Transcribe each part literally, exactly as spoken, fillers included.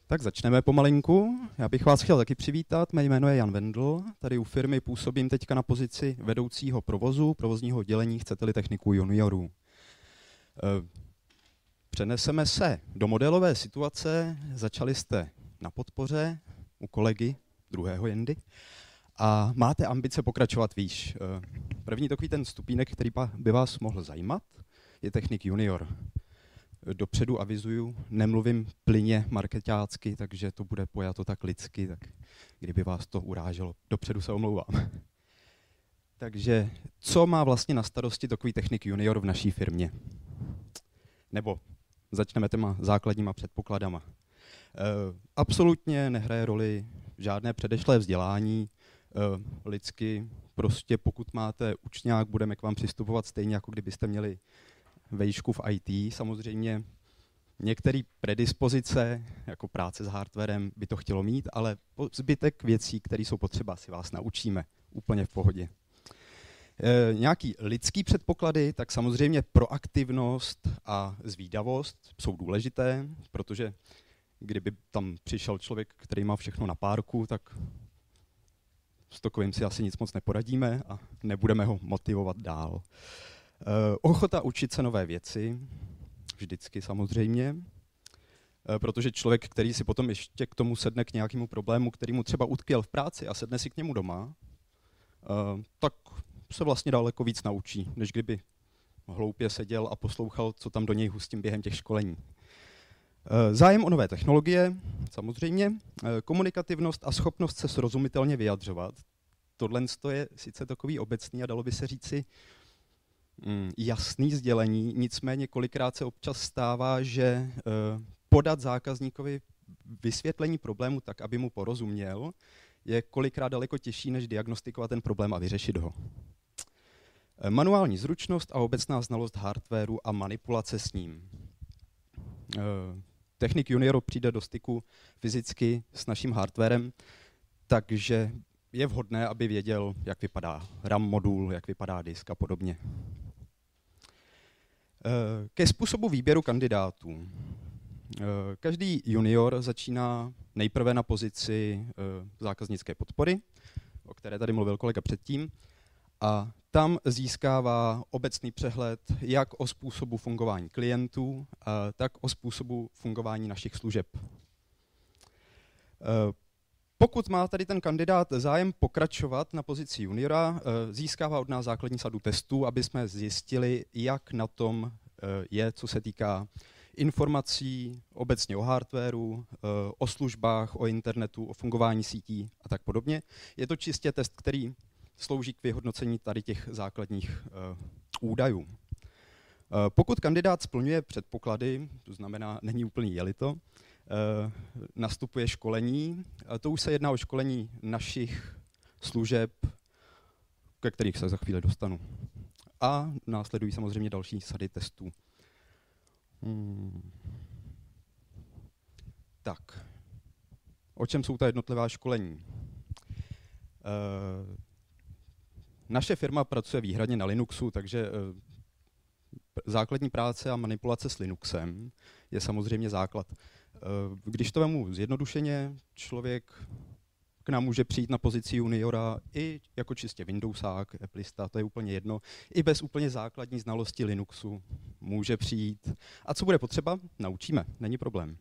Tak začneme pomalinku. Já bych vás chtěl taky přivítat. Mé jméno je Jan Vendl. Tady u firmy působím teďka na pozici vedoucího provozu, provozního oddělení, chcete-li techniku juniorů. Přeneseme se do modelové situace. Začali jste na podpoře u kolegy druhého Jendy a máte ambice pokračovat výš. První takový ten stupínek, který by vás mohl zajímat, je technik junior. Dopředu avizuju, nemluvím plyně markeťácky, takže to bude pojato tak lidsky, tak kdyby vás to uráželo, dopředu se omlouvám. Takže co má vlastně na starosti takový technik junior v naší firmě? Nebo začneme těma základníma předpokladama. E, absolutně nehraje roli žádné předešlé vzdělání, e, lidsky, prostě pokud máte učňák, budeme k vám přistupovat stejně, jako kdybyste měli vejšku v í té. Samozřejmě některé predispozice, jako práce s hardwarem, by to chtělo mít, ale zbytek věcí, které jsou potřeba, si vás naučíme úplně v pohodě. E, nějaký lidský předpoklady, tak samozřejmě proaktivnost a zvídavost jsou důležité, protože kdyby tam přišel člověk, který má všechno na párku, tak s takovým si asi nic moc neporadíme a nebudeme ho motivovat dál. Uh, ochota učit se nové věci, vždycky samozřejmě, uh, protože člověk, který si potom ještě k tomu sedne k nějakému problému, který mu třeba utkvěl v práci a sedne si k němu doma, uh, tak se vlastně daleko víc naučí, než kdyby hloupě seděl a poslouchal, co tam do něj hustím během těch školení. Uh, zájem o nové technologie, samozřejmě, uh, komunikativnost a schopnost se srozumitelně vyjadřovat. Tohle je sice takový obecný a dalo by se říci, jasný sdělení, nicméně kolikrát se občas stává, že podat zákazníkovi vysvětlení problému tak, aby mu porozuměl, je kolikrát daleko těžší, než diagnostikovat ten problém a vyřešit ho. Manuální zručnost a obecná znalost hardwaru a manipulace s ním. Technik junior přijde do styku fyzicky s naším hardwarem, takže je vhodné, aby věděl, jak vypadá RAM modul, jak vypadá disk a podobně. Ke způsobu výběru kandidátů. Každý junior začíná nejprve na pozici zákaznické podpory, o které tady mluvil kolega předtím, a tam získává obecný přehled jak o způsobu fungování klientů, tak o způsobu fungování našich služeb. Pokud má tady ten kandidát zájem pokračovat na pozici juniora, získává od nás základní sadu testů, aby jsme zjistili, jak na tom je, co se týká informací obecně o hardwaru, o službách, o internetu, o fungování sítí a tak podobně. Je to čistě test, který slouží k vyhodnocení tady těch základních údajů. Pokud kandidát splňuje předpoklady, to znamená, není úplný jelito, nastupuje školení. To už se jedná o školení našich služeb, ke kterých se za chvíli dostanu. A následují samozřejmě další sady testů. Hmm. Tak, o čem jsou ta jednotlivá školení? Naše firma pracuje výhradně na Linuxu, takže základní práce a manipulace s Linuxem je samozřejmě základ. Když to vemu zjednodušeně, člověk k nám může přijít na pozici juniora i jako čistě Windowsák, Applista, to je úplně jedno, i bez úplně základní znalosti Linuxu může přijít. A co bude potřeba? Naučíme, není problém.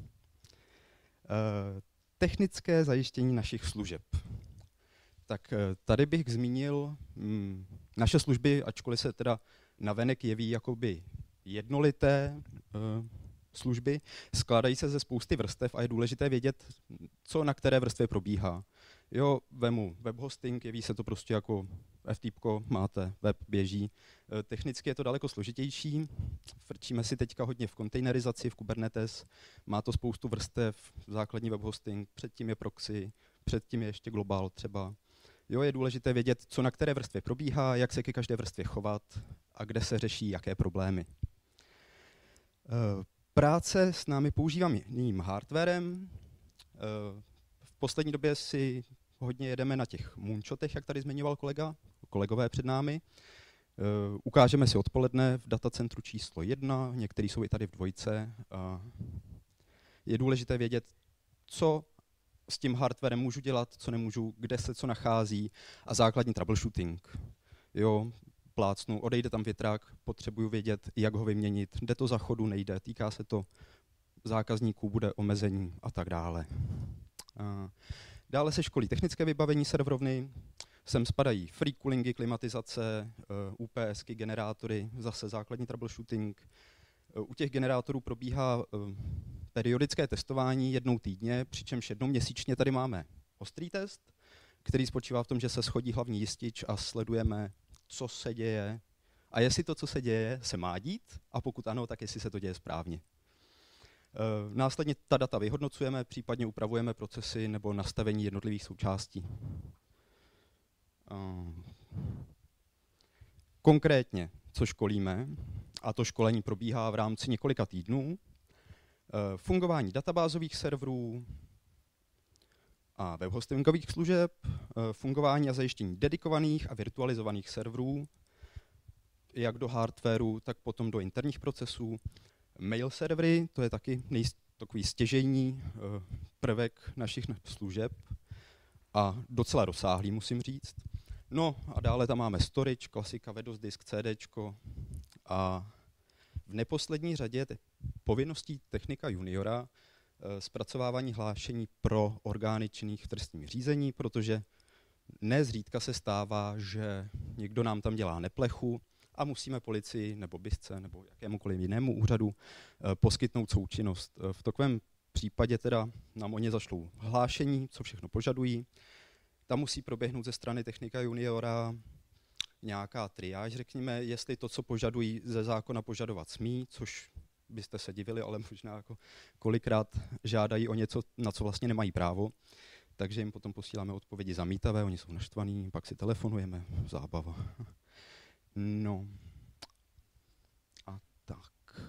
Technické zajištění našich služeb. Tak tady bych zmínil hm, naše služby, ačkoliv se teda navenek jeví jakoby jednolité uh, služby, skládají se ze spousty vrstev a je důležité vědět, co na které vrstvě probíhá. Jo, vemu web hosting, jeví se to prostě jako F T P, máte, web běží. Technicky je to daleko složitější, frčíme si teďka hodně v kontejnerizaci, v Kubernetes, má to spoustu vrstev, základní web hosting, předtím je proxy, předtím je ještě global třeba. Jo, je důležité vědět, co na které vrstvě probíhá, jak se ke každé vrstvě chovat a kde se řeší jaké problémy. Práce s námi používaným hardwarem. V poslední době si hodně jedeme na těch moonshotech, jak tady zmiňoval kolega, kolegové před námi. Ukážeme si odpoledne v datacentru číslo jedna, některý jsou i tady v dvojce. Je důležité vědět, co s tím hardwarem můžu dělat, co nemůžu, kde se co nachází a základní troubleshooting. Jo, plácnu, odejde tam větrák, potřebuju vědět, jak ho vyměnit, jde to za chodu, nejde, týká se to zákazníků, bude omezení a tak dále. A dále se školí technické vybavení serverovny, sem spadají free coolingy, klimatizace, UPSky, generátory, zase základní troubleshooting. U těch generátorů probíhá periodické testování jednou týdně, přičemž jednou měsíčně tady máme ostrý test, který spočívá v tom, že se shodí hlavní jistič a sledujeme, co se děje a jestli to, co se děje, se má dít a pokud ano, tak jestli se to děje správně. Následně ta data vyhodnocujeme, případně upravujeme procesy nebo nastavení jednotlivých součástí. Konkrétně, co školíme, a to školení probíhá v rámci několika týdnů, fungování databázových serverů a webhostingových služeb, fungování a zajištění dedikovaných a virtualizovaných serverů, jak do hardwareu, tak potom do interních procesů. Mail servery, to je taky nej, takový stěžejní prvek našich služeb a docela rozsáhlý, musím říct. No a dále tam máme storage, klasika, Windows disk, CDčko a v neposlední řadě povinností technika juniora zpracovávání hlášení pro orgány činných v trestním řízení, protože nezřídka se stává, že někdo nám tam dělá neplechu a musíme policii nebo BISce nebo jakémukoliv jinému úřadu poskytnout součinnost. V takovém případě teda nám oni zašlou hlášení, co všechno požadují. Tam musí proběhnout ze strany technika juniora nějaká triáž, řekněme, jestli to, co požadují, ze zákona požadovat smí, což byste se divili, ale možná jako kolikrát žádají o něco, na co vlastně nemají právo. Takže jim potom posíláme odpovědi zamítavé, oni jsou naštvaní, pak si telefonujeme, zábava. No. A tak.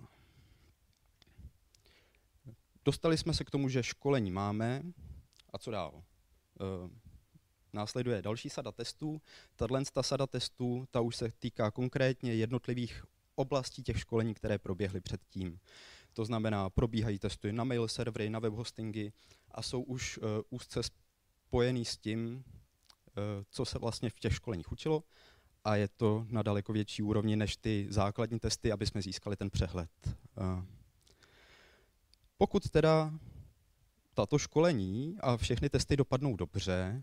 Dostali jsme se k tomu, že školení máme. A co dál? Následuje další sada testů. Tato sada testů, ta už se týká konkrétně jednotlivých oblastí těch školení, které proběhly předtím. To znamená, probíhají testy na mail servery, na web hostingy a jsou už uh, úzce spojený s tím, uh, co se vlastně v těch školeních učilo a je to na daleko větší úrovni než ty základní testy, aby jsme získali ten přehled. Uh, pokud teda tato školení a všechny testy dopadnou dobře,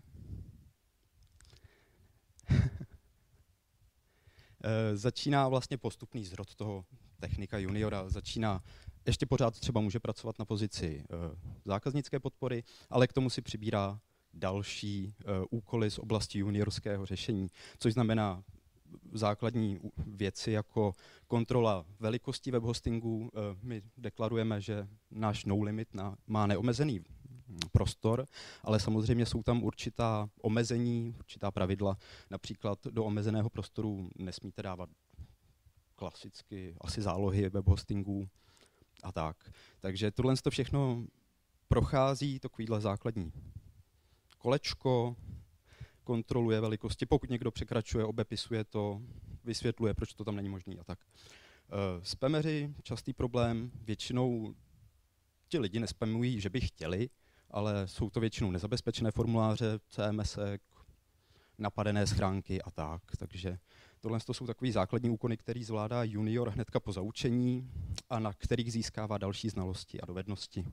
začíná vlastně postupný zrod toho technika juniora, začíná, ještě pořád třeba může pracovat na pozici uh, zákaznické podpory, ale k tomu si přibírá další uh, úkoly z oblasti juniorského řešení, což znamená základní věci jako kontrola velikosti webhostingů. Uh, my deklarujeme, že náš no limit na, má neomezený prostor, ale samozřejmě jsou tam určitá omezení, určitá pravidla. Například do omezeného prostoru nesmíte dávat klasicky asi zálohy webhostingů a tak. Takže tohle to všechno prochází takovýhle základní kolečko, kontroluje velikosti, pokud někdo překračuje, obepisuje to, vysvětluje, proč to tam není možný a tak. Spameři, častý problém, většinou ti lidi nespamují, že by chtěli, ale jsou to většinou nezabezpečené formuláře, C M S, napadené schránky a tak. Takže tohle jsou takový základní úkony, který zvládá junior hnedka po zaučení a na kterých získává další znalosti a dovednosti.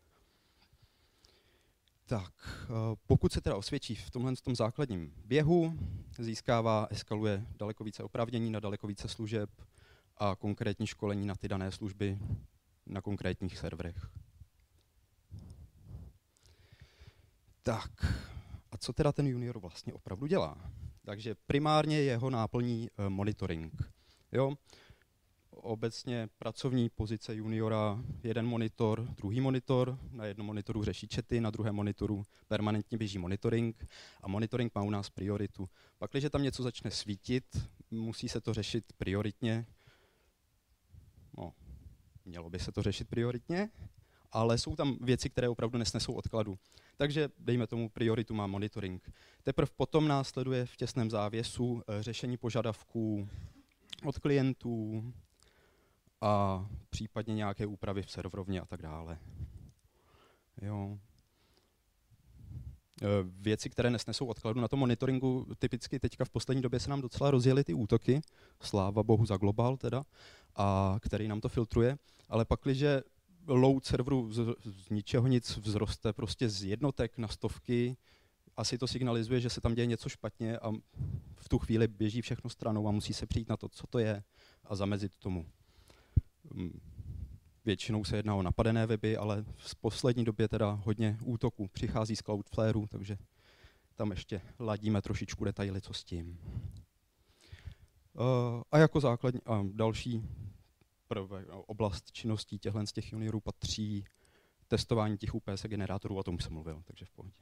Tak, pokud se teda osvědčí v tomhle tom základním běhu, získává, eskaluje daleko více oprávnění na daleko více služeb a konkrétní školení na ty dané služby na konkrétních serverech. Tak, a co teda ten junior vlastně opravdu dělá? Takže primárně jeho náplní e, monitoring. Jo? Obecně pracovní pozice juniora, jeden monitor, druhý monitor, na jednom monitoru řeší chaty, na druhém monitoru permanentně běží monitoring a monitoring má u nás prioritu. Pak, když tam něco začne svítit, musí se to řešit prioritně. No, mělo by se to řešit prioritně, ale jsou tam věci, které opravdu nesnesou odkladu. Takže dejme tomu prioritu má monitoring. Teprve potom následuje v těsném závěsu řešení požadavků od klientů a případně nějaké úpravy v serverovně a tak dále. Jo. Věci, které nesnesou odkladu na tom monitoringu, typicky teďka v poslední době se nám docela rozjeli ty útoky, sláva bohu za globál teda, a který nám to filtruje, ale pakliže load serveru z, z ničeho nic vzroste prostě z jednotek na stovky, asi to signalizuje, že se tam děje něco špatně a v tu chvíli běží všechno stranou a musí se přijít na to, co to je a zamezit tomu. Většinou se jedná o napadené weby, ale v poslední době teda hodně útoků přichází z Cloudflareu, takže tam ještě ladíme trošičku detaily, co s tím. A jako základní a další prvé oblast činností těchto z těch juniorů patří testování těch U P S generátorů, o tom už jsem mluvil, takže v pohodě.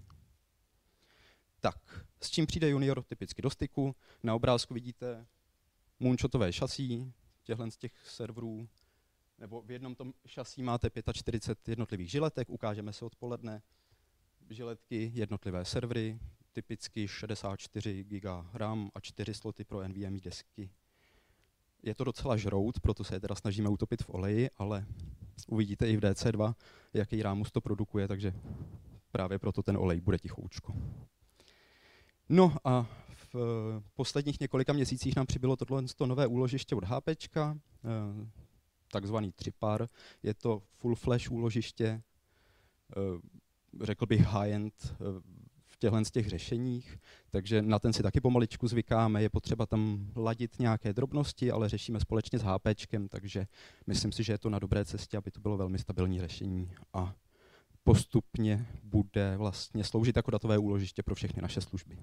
Tak, s čím přijde junior typicky do styku? Na obrázku vidíte moonshotové šasí těchto z těch serverů, nebo v jednom tom šasí máte čtyřicet pět jednotlivých žiletek, ukážeme se odpoledne. Žiletky, jednotlivé servery, typicky šedesát čtyři giga RAM a čtyři sloty pro NVMe desky. Je to docela žrout, proto se je teda snažíme utopit v oleji, ale uvidíte i v D C dva, jaký rámus to produkuje, takže právě proto ten olej bude tichoučko. No a v posledních několika měsících nám přibylo tohle nové úložiště od HPčka, takzvaný Tripar. Je to full flash úložiště, řekl bych high-end v těchto z těch řešeních, takže na ten si taky pomaličku zvykáme. Je potřeba tam ladit nějaké drobnosti, ale řešíme společně s HPčkem, takže myslím si, že je to na dobré cestě, aby to bylo velmi stabilní řešení a postupně bude vlastně sloužit jako datové úložiště pro všechny naše služby.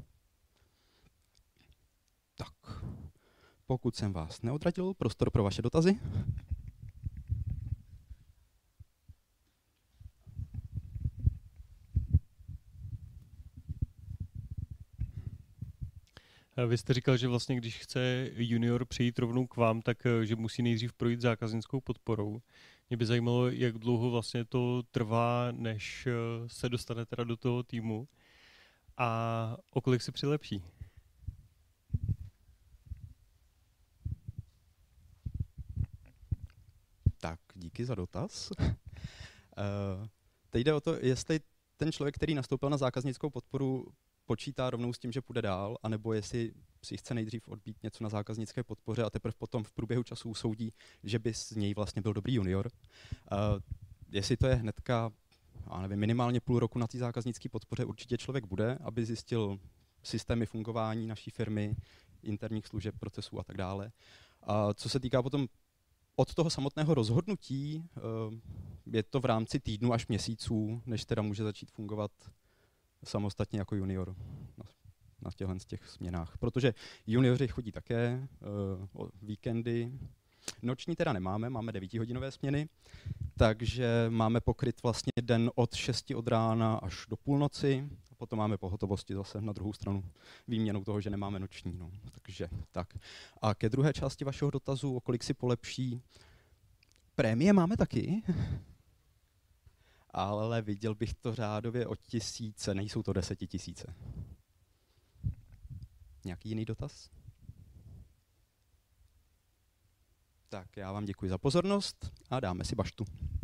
Tak, pokud jsem vás neodradil, prostor pro vaše dotazy. Vy jste říkal, že vlastně když chce junior přijít rovnou k vám, tak že musí nejdřív projít zákaznickou podporou. Mě by zajímalo, jak dlouho vlastně to trvá, než se dostane teda do toho týmu a o kolik se přilepší. Tak, díky za dotaz. uh, teď jde o to, jestli ten člověk, který nastoupil na zákaznickou podporu, počítá rovnou s tím, že půjde dál, anebo jestli si chce nejdřív odbít něco na zákaznické podpoře a teprve potom v průběhu času usoudí, že by z něj vlastně byl dobrý junior. Uh, jestli to je hnedka, já nevím, minimálně půl roku na té zákaznické podpoře, určitě člověk bude, aby zjistil systémy fungování naší firmy, interních služeb, procesů a tak dále. A co se týká potom od toho samotného rozhodnutí, uh, je to v rámci týdnu až měsíců, než teda může začít fungovat samostatně jako junior na, na těchto z těch směnách. Protože junioři chodí také uh, o víkendy. Noční teda nemáme, máme devítihodinové směny, takže máme pokryt vlastně den od šesti od rána až do půlnoci. A potom máme pohotovosti zase na druhou stranu výměnou toho, že nemáme noční. No. Takže tak. A ke druhé části vašeho dotazu, o kolik si polepší, prémie máme taky. Ale viděl bych to řádově o tisíce, nejsou to desetitisíce. Nějaký jiný dotaz? Tak já vám děkuji za pozornost a dáme si baštu.